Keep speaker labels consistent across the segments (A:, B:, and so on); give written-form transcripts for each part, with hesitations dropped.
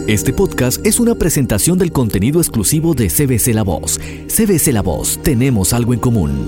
A: Este podcast es una presentación del contenido exclusivo de CBC La Voz. CBC La Voz, tenemos algo en común.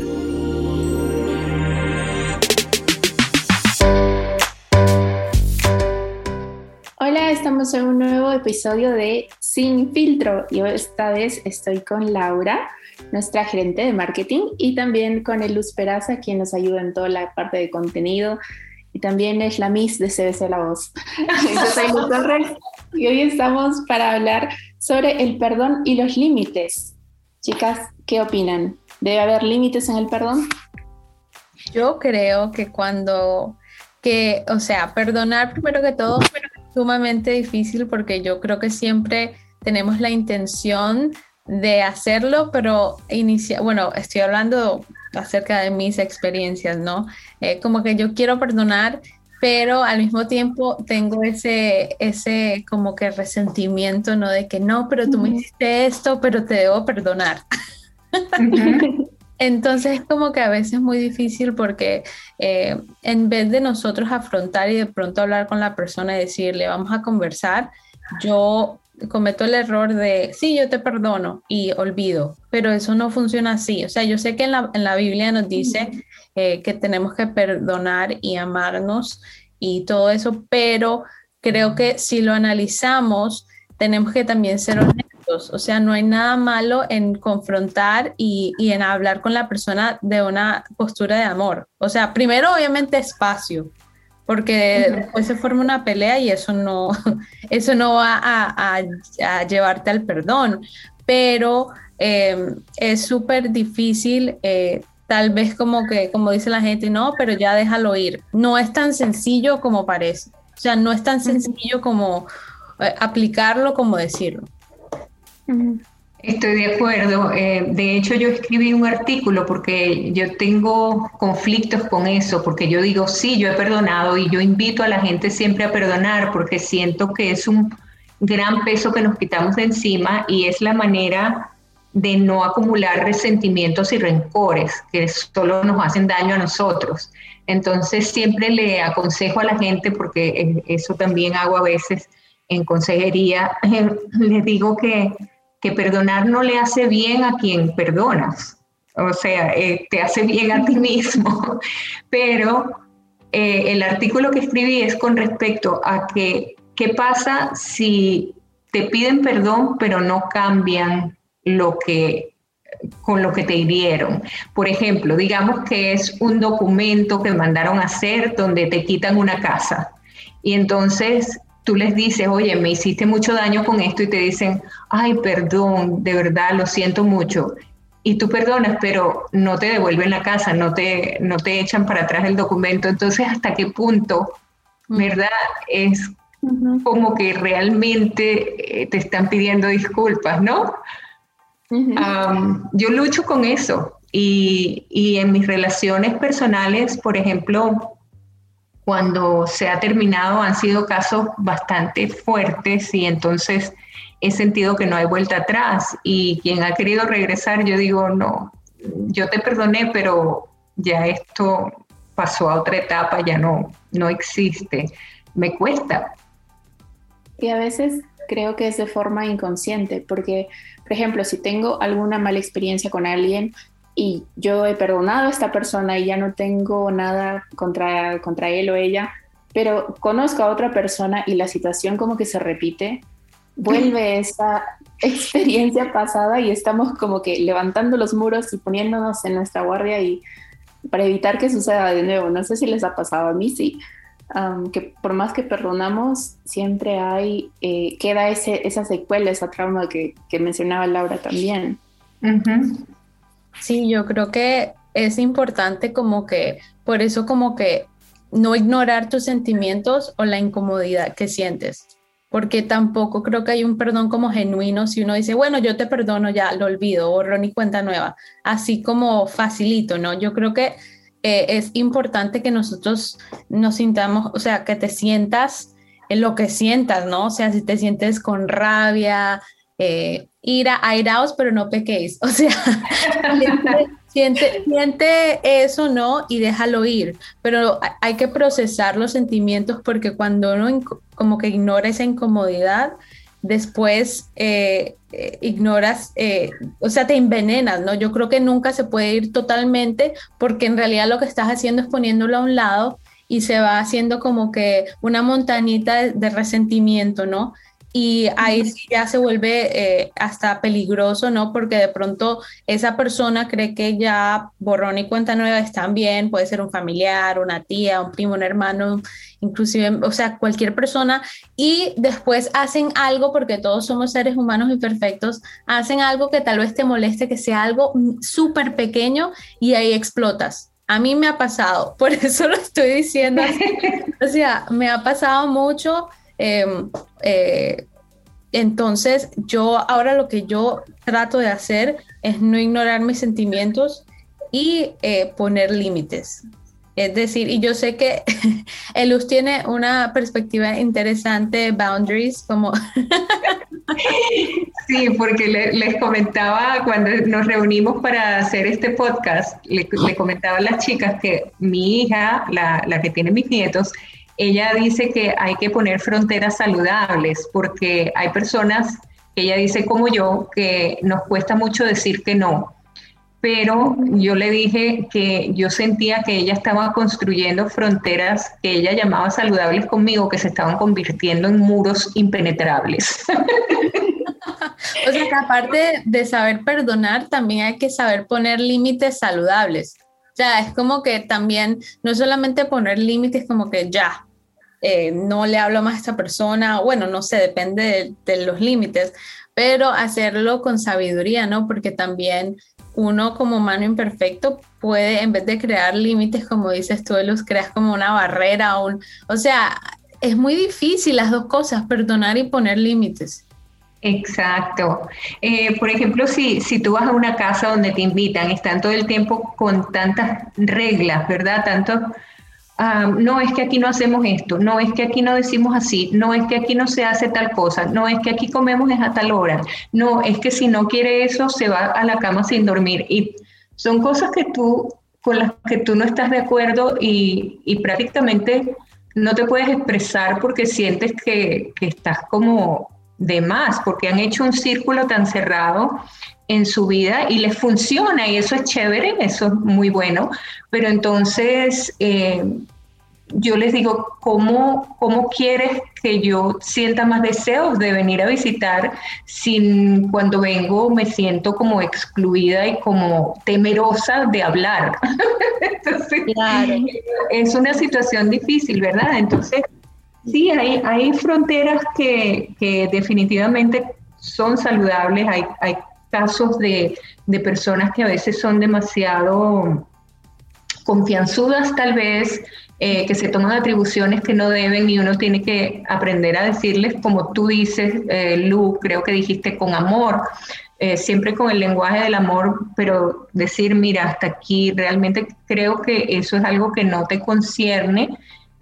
B: Hola, estamos en un nuevo episodio de Sin Filtro y esta vez estoy con Laura, nuestra gerente de marketing, y también con Luz Peraza, quien nos ayuda en toda la parte de contenido y también es la Miss de CBC La Voz. Yo soy Luz Torres y hoy estamos para hablar sobre el perdón y los límites. Chicas, ¿qué opinan? ¿Debe haber límites en el perdón?
C: Yo creo que perdonar primero que todo es sumamente difícil porque yo creo que siempre tenemos la intención de hacerlo, pero estoy hablando acerca de mis experiencias, ¿no? Como que yo quiero perdonar, pero al mismo tiempo tengo ese como que resentimiento, ¿no? De que no, pero tú me hiciste esto, pero te debo perdonar. Entonces como que a veces es muy difícil porque en vez de nosotros afrontar y de pronto hablar con la persona y decirle vamos a conversar, yo cometo el error de sí, yo te perdono y olvido, pero eso no funciona así. O sea, yo sé que en la Biblia nos dice que tenemos que perdonar y amarnos y todo eso, pero creo que si lo analizamos tenemos que también ser honestos. O sea, no hay nada malo en confrontar y en hablar con la persona de una postura de amor. O sea, primero obviamente espacio, porque después se forma una pelea y eso no va a llevarte al perdón, pero es súper difícil, tal vez como dice la gente, no, pero ya déjalo ir. No es tan sencillo como parece, o sea, no es tan sencillo como aplicarlo como decirlo.
D: Estoy de acuerdo. De hecho, yo escribí un artículo porque yo tengo conflictos con eso, porque yo digo, sí, yo he perdonado y yo invito a la gente siempre a perdonar porque siento que es un gran peso que nos quitamos de encima y es la manera de no acumular resentimientos y rencores que solo nos hacen daño a nosotros. Entonces, siempre le aconsejo a la gente, porque eso también hago a veces en consejería, les digo que perdonar no le hace bien a quien perdonas, o sea, te hace bien a ti mismo, pero el artículo que escribí es con respecto a qué pasa si te piden perdón pero no cambian con lo que te hirieron. Por ejemplo, digamos que es un documento que mandaron a hacer donde te quitan una casa y entonces tú les dices, oye, me hiciste mucho daño con esto y te dicen, ay, perdón, de verdad, lo siento mucho. Y tú perdonas, pero no te devuelven la casa, no te echan para atrás el documento. Entonces, ¿hasta qué punto, verdad? Es como que realmente te están pidiendo disculpas, ¿no? Yo lucho con eso. Y en mis relaciones personales, por ejemplo, cuando se ha terminado han sido casos bastante fuertes y entonces he sentido que no hay vuelta atrás y quien ha querido regresar, yo digo, no, yo te perdoné, pero ya esto pasó a otra etapa, ya no existe, me cuesta.
B: Y a veces creo que es de forma inconsciente, porque, por ejemplo, si tengo alguna mala experiencia con alguien, y yo he perdonado a esta persona y ya no tengo nada contra él o ella, pero conozco a otra persona y la situación como que se repite, vuelve esa experiencia pasada y estamos como que levantando los muros y poniéndonos en nuestra guardia y para evitar que suceda de nuevo. No sé si les ha pasado, a mí sí, que por más que perdonamos, siempre queda esa secuela, esa trauma que mencionaba Laura también.
C: Sí, yo creo que es importante por eso no ignorar tus sentimientos o la incomodidad que sientes, porque tampoco creo que hay un perdón como genuino si uno dice, bueno, yo te perdono, ya lo olvido, borrón y cuenta nueva, así como facilito, ¿no? Yo creo que es importante que nosotros nos sintamos, o sea, que te sientas en lo que sientas, ¿no? O sea, si te sientes con rabia, ira, airaos, pero no pequéis. O sea, siente eso, ¿no? Y déjalo ir. Pero hay que procesar los sentimientos porque cuando uno como que ignora esa incomodidad, después ignoras, o sea, te envenenas, ¿no? Yo creo que nunca se puede ir totalmente, porque en realidad lo que estás haciendo es poniéndolo a un lado y se va haciendo como que una montañita de resentimiento, ¿no? Y ahí sí ya se vuelve hasta peligroso, ¿no? Porque de pronto esa persona cree que ya borrón y cuenta nueva están bien, puede ser un familiar, una tía, un primo, un hermano, inclusive, o sea, cualquier persona, y después hacen algo, porque todos somos seres humanos imperfectos, hacen algo que tal vez te moleste, que sea algo súper pequeño, y ahí explotas. A mí me ha pasado, por eso lo estoy diciendo así. O sea, me ha pasado mucho. Entonces ahora lo que yo trato de hacer es no ignorar mis sentimientos y poner límites. Es decir, y yo sé que Luz tiene una perspectiva interesante, boundaries, como...
D: Sí, porque les comentaba cuando nos reunimos para hacer este podcast, le comentaba a las chicas que mi hija, la que tiene mis nietos, ella dice que hay que poner fronteras saludables, porque hay personas que ella dice como yo, que nos cuesta mucho decir que no. Pero yo le dije que yo sentía que ella estaba construyendo fronteras que ella llamaba saludables conmigo, que se estaban convirtiendo en muros impenetrables.
C: O sea que aparte de saber perdonar, también hay que saber poner límites saludables. O sea, es como que también, no solamente poner límites como que ya, no le hablo más a esta persona, bueno, no sé, depende de los límites, pero hacerlo con sabiduría, ¿no? Porque también uno como humano imperfecto puede, en vez de crear límites, como dices tú, Luz, creas como una barrera, o sea, es muy difícil las dos cosas, perdonar y poner límites.
D: Exacto. Por ejemplo, si tú vas a una casa donde te invitan, están todo el tiempo con tantas reglas, ¿verdad? No es que aquí no hacemos esto, no es que aquí no decimos así, no es que aquí no se hace tal cosa, no es que aquí comemos a tal hora, no es que si no quiere eso se va a la cama sin dormir. Y son cosas con las que tú no estás de acuerdo y prácticamente no te puedes expresar porque sientes que estás como de más, porque han hecho un círculo tan cerrado en su vida y les funciona y eso es chévere, eso es muy bueno, pero entonces yo les digo, ¿cómo quieres que yo sienta más deseos de venir a visitar si cuando vengo me siento como excluida y como temerosa de hablar? Entonces, claro. Es una situación difícil, ¿verdad? Entonces, sí, hay fronteras que definitivamente son saludables, hay casos de personas que a veces son demasiado confianzudas tal vez, que se toman atribuciones que no deben y uno tiene que aprender a decirles, como tú dices, Lu, creo que dijiste con amor, siempre con el lenguaje del amor, pero decir, mira, hasta aquí realmente creo que eso es algo que no te concierne,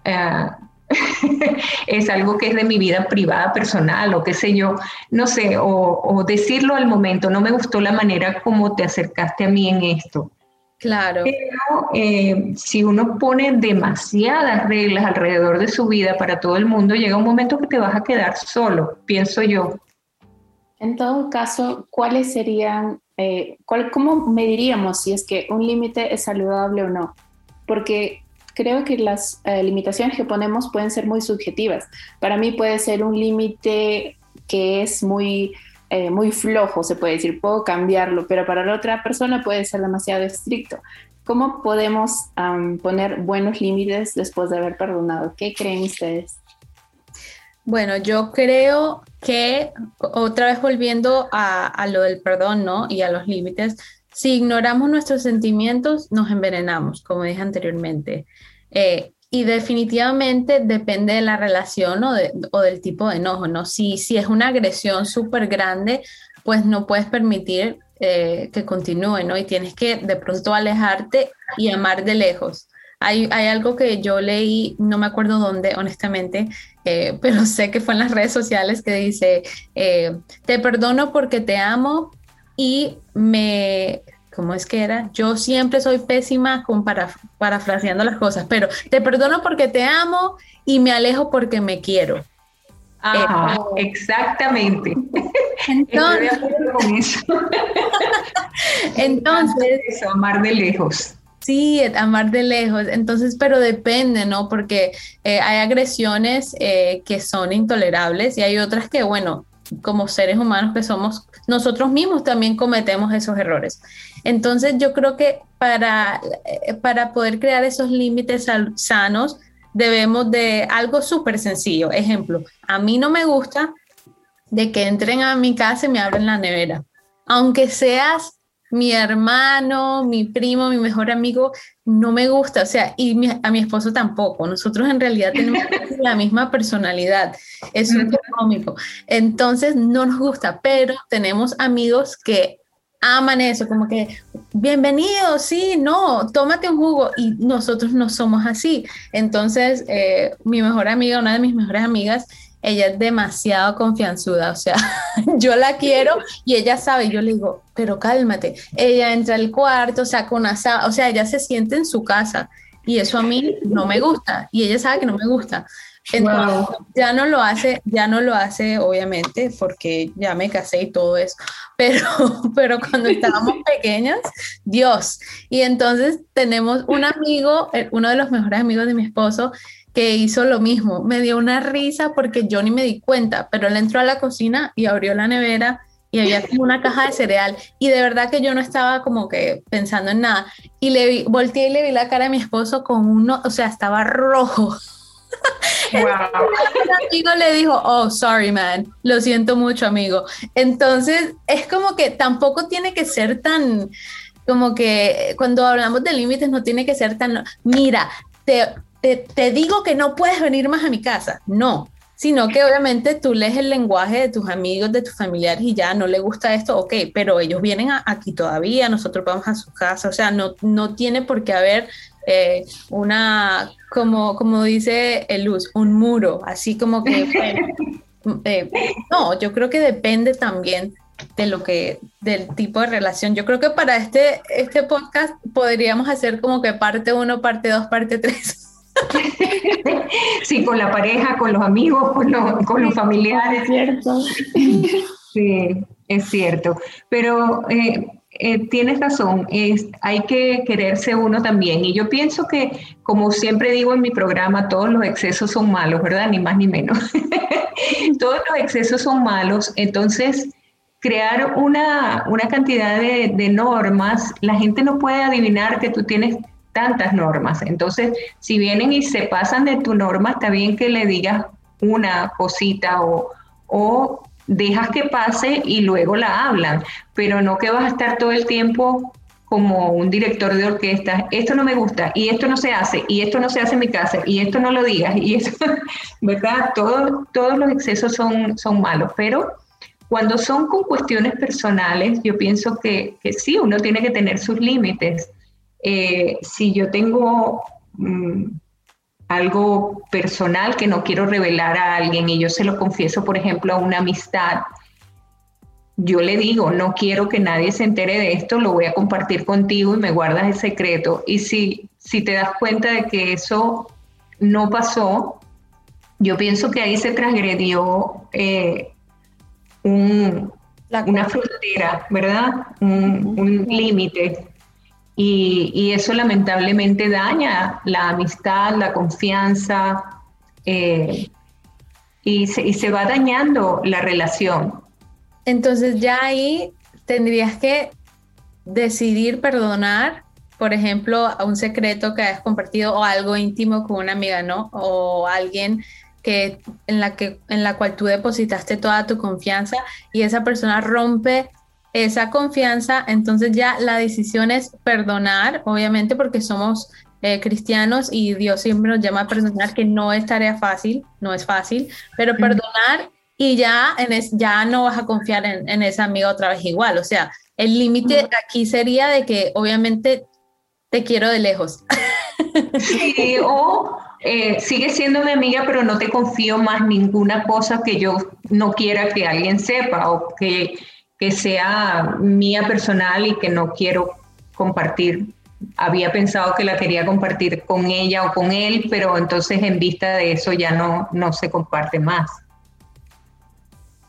D: es algo que es de mi vida privada, personal, o qué sé yo, no sé, o decirlo al momento, no me gustó la manera como te acercaste a mí en esto.
C: Claro.
D: Pero si uno pone demasiadas reglas alrededor de su vida para todo el mundo, llega un momento que te vas a quedar solo, pienso yo.
B: En todo caso, ¿cuáles serían, cómo mediríamos si es que un límite es saludable o no? Porque creo que las limitaciones que ponemos pueden ser muy subjetivas. Para mí puede ser un límite que es muy flojo, se puede decir, puedo cambiarlo, pero para la otra persona puede ser demasiado estricto. ¿Cómo podemos poner buenos límites después de haber perdonado? ¿Qué creen ustedes?
C: Bueno, yo creo que, otra vez volviendo a lo del perdón, ¿no? Y a los límites, si ignoramos nuestros sentimientos, nos envenenamos, como dije anteriormente. Y definitivamente depende de la relación o del tipo de enojo, ¿no? Si es una agresión súper grande, pues no puedes permitir que continúe, ¿no? Y tienes que de pronto alejarte y amar de lejos. Hay algo que yo leí, no me acuerdo dónde, honestamente, pero sé que fue en las redes sociales, que dice, te perdono porque te amo y ¿cómo es que era? Yo siempre soy pésima con parafraseando las cosas, pero te perdono porque te amo y me alejo porque me quiero.
D: Ajá, exactamente.
C: Entonces,
D: Estoy de acuerdo con eso.
C: entonces
D: Eso, amar de lejos.
C: sí, amar de lejos. Entonces, pero depende, ¿no? Porque hay agresiones que son intolerables y hay otras que, bueno, como seres humanos que somos, nosotros mismos también cometemos esos errores. Entonces, yo creo que para poder crear esos límites sanos, debemos de algo súper sencillo. Ejemplo, a mí no me gusta de que entren a mi casa y me abren la nevera. Aunque seas mi hermano, mi primo, mi mejor amigo, no me gusta, o sea, y a mi esposo tampoco. Nosotros en realidad tenemos la misma personalidad, es súper cómico. Entonces no nos gusta, pero tenemos amigos que aman eso, como que bienvenido, sí, no, tómate un jugo, y nosotros no somos así. Entonces, mi mejor amiga, una de mis mejores amigas, ella es demasiado confianzuda, o sea, yo la quiero y ella sabe, yo le digo, pero cálmate. Ella entra al cuarto, saca una sábana, o sea, ella se siente en su casa y eso a mí no me gusta y ella sabe que no me gusta. Entonces,
D: Wow.
C: ya no lo hace, obviamente, porque ya me casé y todo eso, pero cuando estábamos pequeñas, Dios. Y entonces tenemos un amigo, uno de los mejores amigos de mi esposo, que hizo lo mismo. Me dio una risa porque yo ni me di cuenta, pero él entró a la cocina y abrió la nevera y había como una caja de cereal y de verdad que yo no estaba como que pensando en nada y volteé y le vi la cara a mi esposo con uno, o sea, estaba rojo.
D: Wow.
C: El amigo le dijo, oh, sorry, man, lo siento mucho, amigo. Entonces, es como que tampoco tiene que ser tan, como que cuando hablamos de límites no tiene que ser tan, mira, te digo que no puedes venir más a mi casa. No, sino que obviamente tú lees el lenguaje de tus amigos, de tus familiares y ya no le gusta esto, ok, pero ellos vienen aquí todavía, nosotros vamos a su casa, o sea, no tiene por qué haber una, como dice Luz, un muro, así como que, bueno, no, yo creo que depende también del tipo de relación. Yo creo que para este podcast podríamos hacer como que parte 1, parte 2, parte 3.
D: Sí, con la pareja, con los amigos, con los familiares.
B: Es cierto.
D: Sí, es cierto. Pero tienes razón, hay que quererse uno también. Y yo pienso que, como siempre digo en mi programa, todos los excesos son malos, ¿verdad? Ni más ni menos. Todos los excesos son malos. Entonces, crear una cantidad de normas, la gente no puede adivinar que tú tienes tantas normas. Entonces, si vienen y se pasan de tu norma, está bien que le digas una cosita o dejas que pase y luego la hablan, pero no que vas a estar todo el tiempo como un director de orquesta, esto no me gusta, y esto no se hace, y esto no se hace en mi casa, y esto no lo digas, y eso, ¿verdad? Todos los excesos son malos, pero cuando son con cuestiones personales, yo pienso que sí, uno tiene que tener sus límites. Si yo tengo algo personal que no quiero revelar a alguien y yo se lo confieso, por ejemplo, a una amistad, yo le digo, no quiero que nadie se entere de esto, lo voy a compartir contigo y me guardas el secreto. Y si te das cuenta de que eso no pasó, yo pienso que ahí se transgredió una frontera, ¿verdad? Un límite. Y eso lamentablemente daña la amistad, la confianza, y se va dañando la relación.
C: Entonces ya ahí tendrías que decidir perdonar, por ejemplo, a un secreto que hayas compartido o algo íntimo con una amiga, ¿no? O alguien en la cual tú depositaste toda tu confianza y esa persona rompe esa confianza. Entonces ya la decisión es perdonar, obviamente porque somos cristianos y Dios siempre nos llama a perdonar, que no es tarea fácil, no es fácil, pero perdonar y ya no vas a confiar en esa amiga otra vez igual. O sea, el límite aquí sería de que obviamente te quiero de lejos.
D: Sí, o sigue siendo mi amiga, pero no te confío más ninguna cosa que yo no quiera que alguien sepa o que sea mía personal y que no quiero compartir. Había pensado que la quería compartir con ella o con él, pero entonces en vista de eso ya no se comparte más.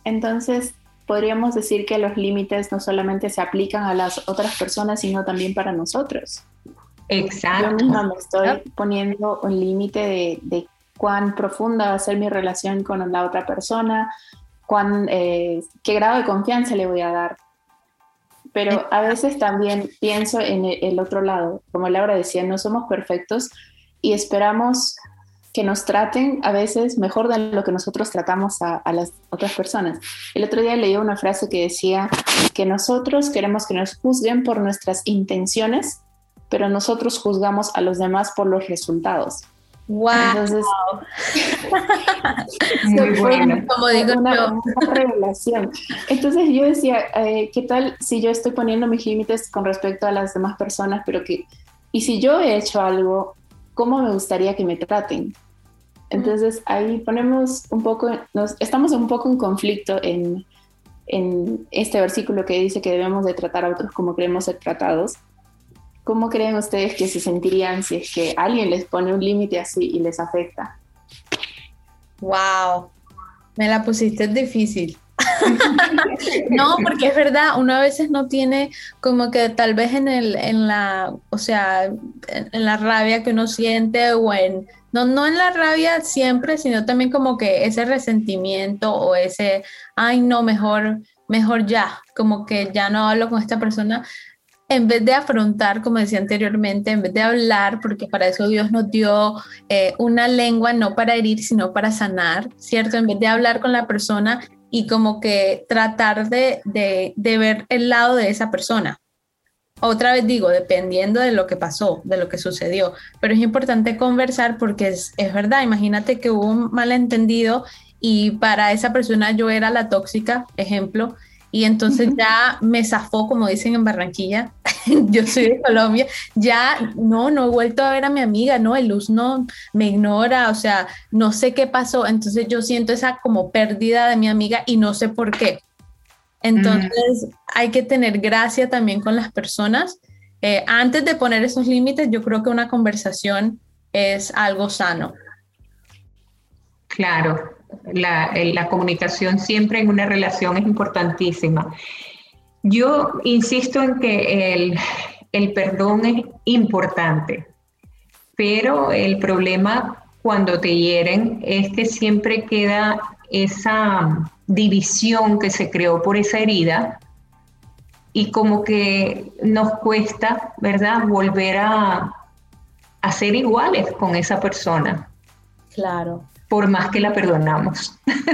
B: Entonces, podríamos decir que los límites no solamente se aplican a las otras personas, sino también para nosotros.
D: Exacto.
B: Yo misma me estoy poniendo un límite de cuán profunda va a ser mi relación con la otra persona, qué grado de confianza le voy a dar. Pero a veces también pienso en el otro lado. Como Laura decía, no somos perfectos y esperamos que nos traten a veces mejor de lo que nosotros tratamos a las otras personas. El otro día leí una frase que decía que nosotros queremos que nos juzguen por nuestras intenciones, pero nosotros juzgamos a los demás por los resultados.
C: ¡Wow!
B: Entonces,
D: muy bueno.
C: Como digo
B: una revelación. Entonces yo decía, ¿qué tal si yo estoy poniendo mis límites con respecto a las demás personas, y si yo he hecho algo, ¿cómo me gustaría que me traten? Entonces ahí estamos un poco en conflicto en este versículo que dice que debemos de tratar a otros como queremos ser tratados. ¿Cómo creen ustedes que se sentirían si es que alguien les pone un límite así y les afecta?
C: ¡Wow! Me la pusiste difícil. No, porque es verdad, uno a veces no tiene como que tal vez en la rabia que uno siente no en la rabia siempre, sino también como que ese resentimiento o ese, ay no, mejor ya, como que ya no hablo con esta persona. En vez de afrontar, como decía anteriormente, en vez de hablar, porque para eso Dios nos dio una lengua no para herir, sino para sanar, ¿cierto? En vez de hablar con la persona y como que tratar de ver el lado de esa persona. Otra vez digo, dependiendo de lo que pasó, de lo que sucedió, pero es importante conversar porque es verdad, imagínate que hubo un malentendido y para esa persona yo era la tóxica, ejemplo, y entonces ya me zafó, como dicen en Barranquilla, yo soy de Colombia, ya no he vuelto a ver a mi amiga, no, el Luz no me ignora, o sea, no sé qué pasó, entonces yo siento esa como pérdida de mi amiga y no sé por qué. Entonces hay que tener gracia también con las personas. Antes de poner esos límites, yo creo que una conversación es algo sano.
D: Claro. La comunicación siempre en una relación es importantísima. Yo insisto en que el perdón es importante, pero el problema cuando te hieren es que siempre queda esa división que se creó por esa herida y como que nos cuesta, ¿verdad?, volver a ser iguales con esa persona.
C: Claro.
D: Por más que la perdonamos.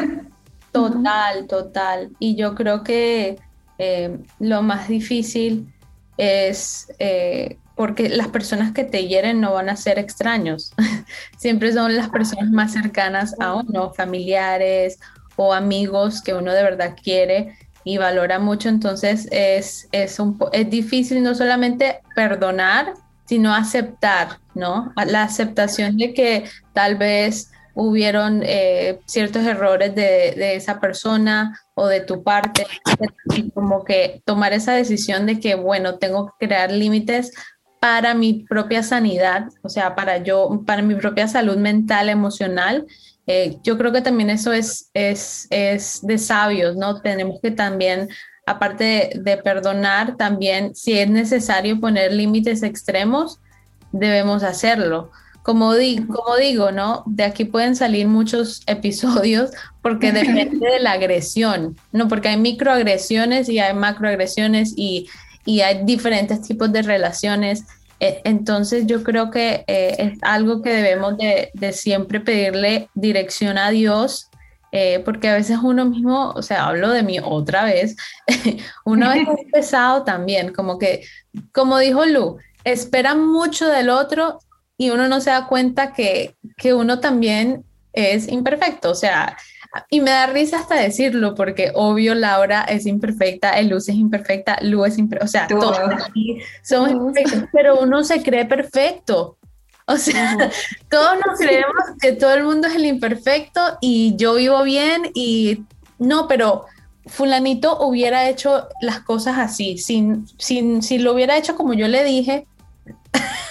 C: Total. Y yo creo que lo más difícil es porque las personas que te hieren no van a ser extraños. Siempre son las personas más cercanas a uno, familiares o amigos que uno de verdad quiere y valora mucho. Entonces es difícil no solamente perdonar, sino aceptar, ¿no? La aceptación de que tal vez hubieron ciertos errores de esa persona o de tu parte, y como que tomar esa decisión de que, bueno, tengo que crear límites para mi propia sanidad, o sea, para mi propia salud mental, emocional. Yo creo que también eso es de sabios, ¿no? Tenemos que también, aparte de perdonar, también si es necesario poner límites extremos, debemos hacerlo. Como digo, ¿no? De aquí pueden salir muchos episodios porque depende de la agresión, ¿no? Porque hay microagresiones y hay macroagresiones y hay diferentes tipos de relaciones. Entonces yo creo que es algo que debemos de siempre pedirle dirección a Dios, porque a veces uno mismo, o sea, hablo de mí otra vez, uno es pesado también, como dijo Lu, espera mucho del otro y uno no se da cuenta que uno también es imperfecto, o sea, y me da risa hasta decirlo, porque obvio Laura es imperfecta, Luz es imperfecta, Lu es imperfecta, o sea, todos aquí somos imperfectos, pero uno se cree perfecto, o sea, todos nos creemos que todo el mundo es el imperfecto y yo vivo bien y no, pero fulanito hubiera hecho las cosas así, si lo hubiera hecho como yo le dije,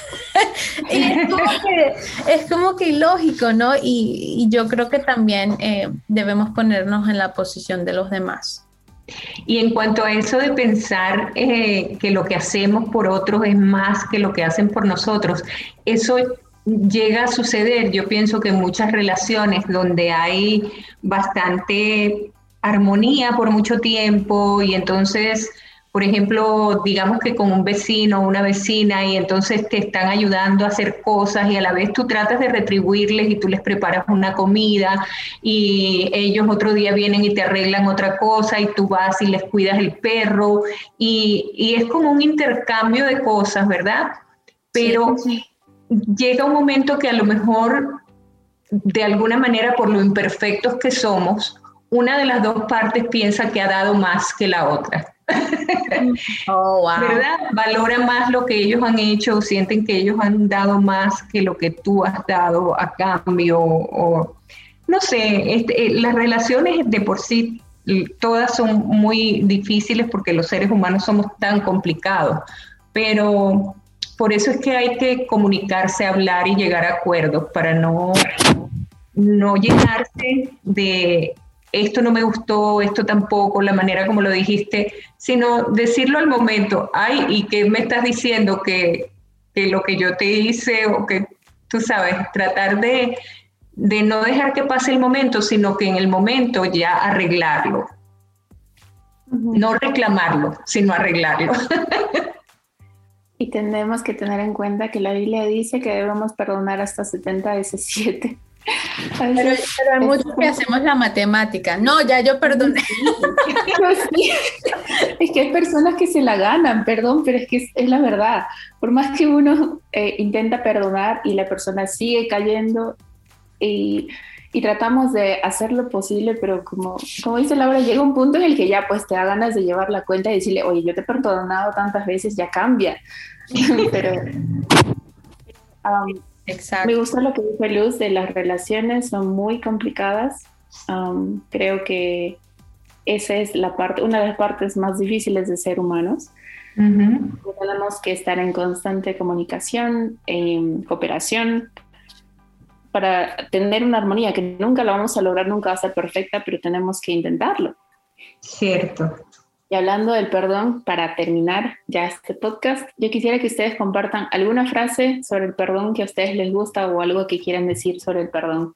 C: Y es como que ilógico, ¿no? Y yo creo que también debemos ponernos en la posición de los demás.
D: Y en cuanto a eso de pensar que lo que hacemos por otros es más que lo que hacen por nosotros, eso llega a suceder, yo pienso que en muchas relaciones donde hay bastante armonía por mucho tiempo y entonces, por ejemplo, digamos que con un vecino o una vecina y entonces te están ayudando a hacer cosas y a la vez tú tratas de retribuirles y tú les preparas una comida y ellos otro día vienen y te arreglan otra cosa y tú vas y les cuidas el perro y es como un intercambio de cosas, ¿verdad? Pero
B: Sí.
D: llega un momento que a lo mejor, de alguna manera, por lo imperfectos que somos, una de las dos partes piensa que ha dado más que la otra.
C: Oh, wow.
D: ¿Verdad? Valora más lo que ellos han hecho, sienten que ellos han dado más que lo que tú has dado a cambio, o no sé, las relaciones de por sí todas son muy difíciles porque los seres humanos somos tan complicados, pero por eso es que hay que comunicarse, hablar y llegar a acuerdos para no llenarse de esto no me gustó, esto tampoco, la manera como lo dijiste, sino decirlo al momento, ay, ¿y qué me estás diciendo? Que lo que yo te hice o que, tú sabes, tratar de no dejar que pase el momento, sino que en el momento ya arreglarlo. No reclamarlo, sino arreglarlo.
B: Y tenemos que tener en cuenta que la Biblia dice que debemos perdonar hasta 70 veces 7.
C: Pero hay muchos que hacemos la matemática. No, ya yo perdoné.
B: Sí. Es que hay personas que se la ganan, perdón, pero es que es la verdad. Por más que uno intenta perdonar y la persona sigue cayendo y tratamos de hacer lo posible, pero como dice Laura, llega un punto en el que ya pues te da ganas de llevar la cuenta y decirle, oye, yo te he perdonado tantas veces, ya cambia. Pero
C: Exacto.
B: me gusta lo que dice Luz de las relaciones, son muy complicadas. Creo que esa es una de las partes más difíciles de ser humanos. Tenemos que estar en constante comunicación, en cooperación, para tener una armonía que nunca la vamos a lograr, nunca va a ser perfecta, pero tenemos que intentarlo.
D: Cierto.
B: Y hablando del perdón, para terminar ya este podcast, yo quisiera que ustedes compartan alguna frase sobre el perdón que a ustedes les gusta o algo que quieran decir sobre el perdón.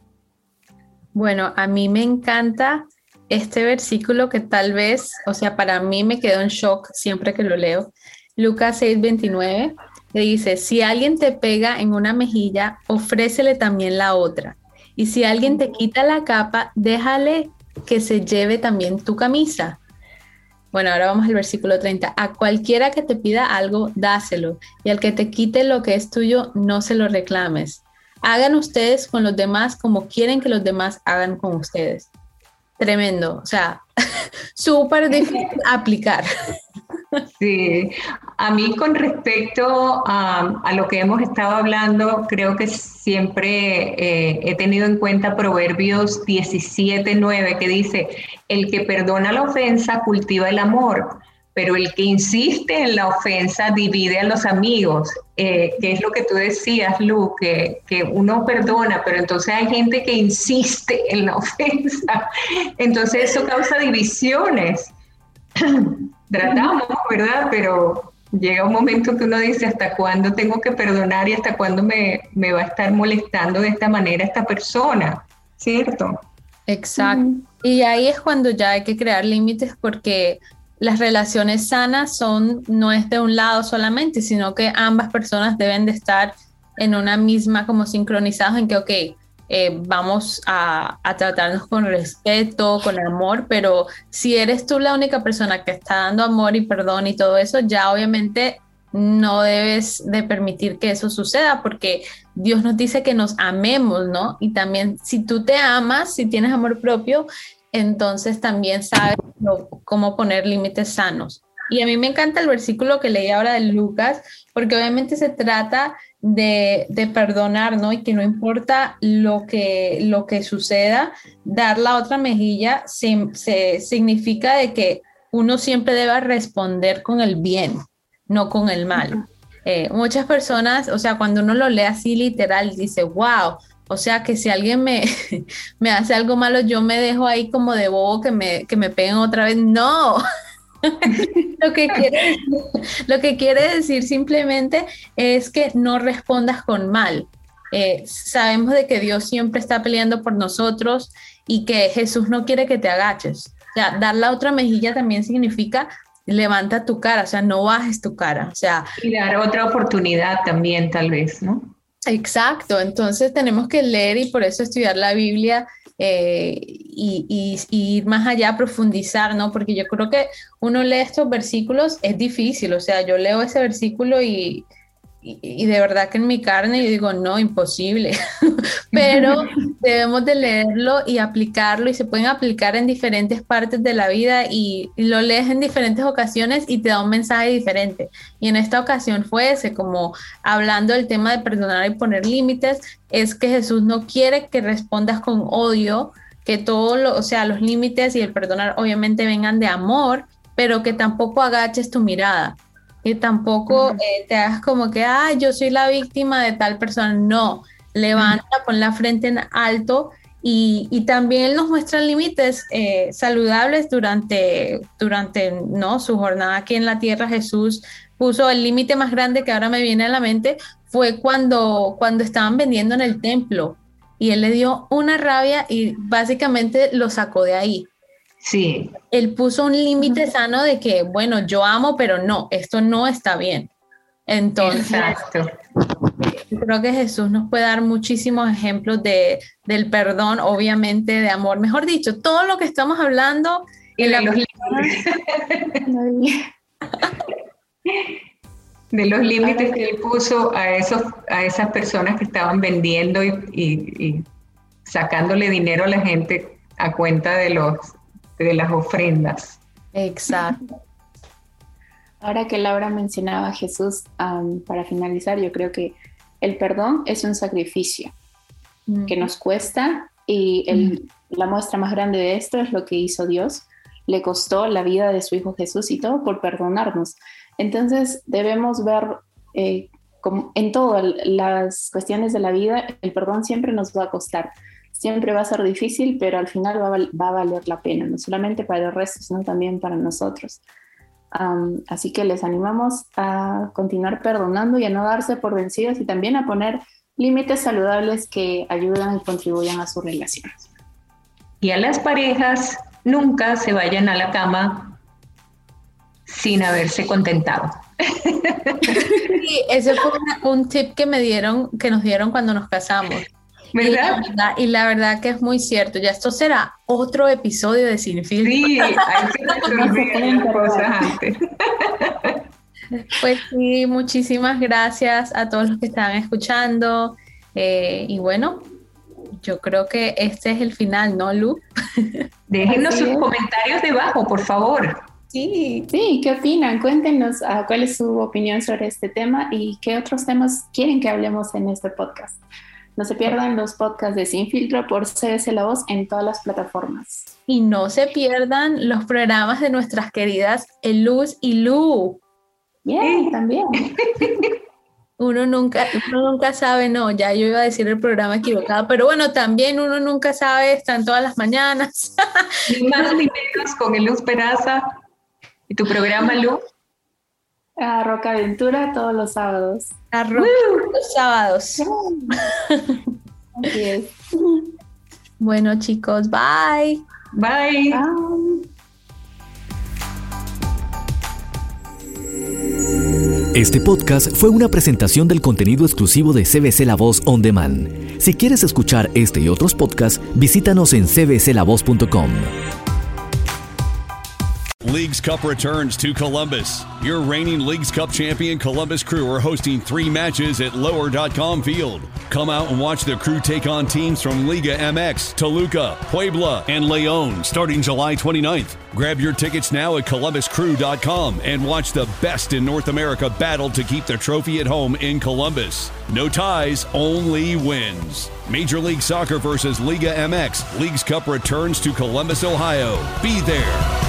C: Bueno, a mí me encanta este versículo que tal vez, o sea, para mí me quedó en shock siempre que lo leo. Lucas 6:29, que dice, si alguien te pega en una mejilla, ofrécele también la otra. Y si alguien te quita la capa, déjale que se lleve también tu camisa. Bueno, ahora vamos al versículo 30. A cualquiera que te pida algo, dáselo. Y al que te quite lo que es tuyo, no se lo reclames. Hagan ustedes con los demás como quieren que los demás hagan con ustedes. Tremendo, o sea, súper difícil aplicar.
D: Sí, a mí con respecto a lo que hemos estado hablando, creo que siempre he tenido en cuenta Proverbios 17:9, que dice, el que perdona la ofensa cultiva el amor, pero el que insiste en la ofensa divide a los amigos, que es lo que tú decías, Lu, que uno perdona, pero entonces hay gente que insiste en la ofensa, entonces eso causa divisiones. Tratamos, ¿verdad? Pero llega un momento que uno dice hasta cuándo tengo que perdonar y hasta cuándo me va a estar molestando de esta manera esta persona, ¿cierto?
C: Exacto. Y ahí es cuando ya hay que crear límites porque las relaciones sanas no es de un lado solamente, sino que ambas personas deben de estar en una misma, como sincronizados en que, ok, vamos a tratarnos con respeto, con amor, pero si eres tú la única persona que está dando amor y perdón y todo eso, ya obviamente no debes de permitir que eso suceda porque Dios nos dice que nos amemos, ¿no? Y también si tú te amas, si tienes amor propio, entonces también sabes cómo poner límites sanos. Y a mí me encanta el versículo que leí ahora de Lucas, porque obviamente se trata de perdonar, ¿no? Y que no importa lo que suceda, dar la otra mejilla significa de que uno siempre debe responder con el bien, no con el mal. Muchas personas, o sea, cuando uno lo lee así literal, dice, wow, o sea que si alguien me hace algo malo, yo me dejo ahí como de bobo que me peguen otra vez. No, lo que quiere decir simplemente es que no respondas con mal. Sabemos de que Dios siempre está peleando por nosotros y que Jesús no quiere que te agaches. O sea, dar la otra mejilla también significa levanta tu cara, o sea, no bajes tu cara. O sea,
D: y dar otra oportunidad también, tal vez, ¿no?
C: Exacto, entonces tenemos que leer y por eso estudiar la Biblia y ir más allá, profundizar, ¿no? Porque yo creo que uno lee estos versículos, es difícil, o sea, yo leo ese versículo y de verdad que en mi carne yo digo, no, imposible, pero debemos de leerlo y aplicarlo y se pueden aplicar en diferentes partes de la vida y lo lees en diferentes ocasiones y te da un mensaje diferente. Y en esta ocasión fue ese, como hablando del tema de perdonar y poner límites, es que Jesús no quiere que respondas con odio, que o sea, los límites y el perdonar obviamente vengan de amor, pero que tampoco agaches tu mirada. Y tampoco te hagas como que, yo soy la víctima de tal persona. No, levanta, pon la frente en alto y también Él nos muestra límites saludables durante ¿no? su jornada aquí en la tierra. Jesús puso el límite más grande que ahora me viene a la mente, fue cuando estaban vendiendo en el templo y Él le dio una rabia y básicamente lo sacó de ahí.
D: Sí.
C: Él puso un límite sano de que, bueno, yo amo, pero no, esto no está bien. Entonces,
D: exacto.
C: Creo que Jesús nos puede dar muchísimos ejemplos del perdón, obviamente, de amor. Mejor dicho, todo lo que estamos hablando
D: y de los límites que Él puso a esas personas que estaban vendiendo y sacándole dinero a la gente a cuenta de las ofrendas.
C: Exacto.
B: Ahora que Laura mencionaba a Jesús, para finalizar, yo creo que el perdón es un sacrificio que nos cuesta y la muestra más grande de esto es lo que hizo Dios. Le costó la vida de su Hijo Jesús y todo por perdonarnos. Entonces debemos ver como en todas las cuestiones de la vida, el perdón siempre nos va a costar. Siempre va a ser difícil, pero al final va a valer la pena, no solamente para el resto, sino también para nosotros. Así que les animamos a continuar perdonando y a no darse por vencidos y también a poner límites saludables que ayudan y contribuyan a sus relaciones.
D: Y a las parejas, nunca se vayan a la cama sin haberse contentado.
C: Sí, ese fue un tip que nos dieron cuando nos casamos.
D: ¿Verdad?
C: Y la verdad que es muy cierto. Ya esto será otro episodio de Sin Filtro.
D: Sí, hay que resolver cosas antes.
C: Pues sí, muchísimas gracias a todos los que están escuchando. Y bueno, yo creo que este es el final, ¿no, Lu?
D: Déjenos sus comentarios debajo, por favor.
B: Sí, ¿qué opinan? Cuéntenos cuál es su opinión sobre este tema y qué otros temas quieren que hablemos en este podcast. No se pierdan los podcasts de Sin Filtro por CBC La Voz en todas las plataformas.
C: Y no se pierdan los programas de nuestras queridas Luz y Lu.
B: También.
C: Uno nunca sabe, no, ya yo iba a decir el programa equivocado, pero bueno, también uno nunca sabe, están todas las mañanas.
D: Ni más ni menos con Luz Peraza. ¿Y tu programa, Lu?
B: Roca Aventura todos los sábados.
C: Los sábados.
B: Así es.
C: Bueno, chicos, bye.
D: Bye.
A: Este podcast fue una presentación del contenido exclusivo de CBC La Voz On Demand. Si quieres escuchar este y otros podcasts, visítanos en cbclavoz.com.
E: Leagues Cup returns to Columbus. Your reigning Leagues Cup champion Columbus Crew are hosting 3 matches at Lower.com Field. Come out and watch the Crew take on teams from Liga MX, Toluca, Puebla, and León starting July 29th. Grab your tickets now at columbuscrew.com and watch the best in North America battle to keep the trophy at home in Columbus. No ties, only wins. Major League Soccer versus Liga MX. Leagues Cup returns to Columbus, Ohio. Be there.